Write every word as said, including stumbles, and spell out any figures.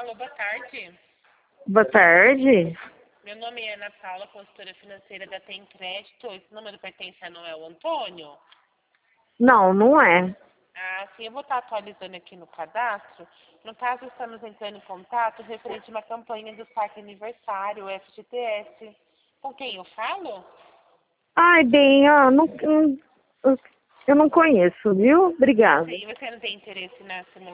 Alô, boa tarde. Boa tarde. Meu nome é Ana Paula, consultora financeira da Tem Crédito. Esse número pertence a Noel Antônio? Não, não é. Ah, sim, eu vou estar atualizando aqui no cadastro. No caso, estamos entrando em contato referente a uma campanha do Parque Aniversário, o F G T S. Com quem eu falo? Ai, bem, ah, não, não- eu não conheço, viu? Obrigada. Sim, você não tem interesse na simulação?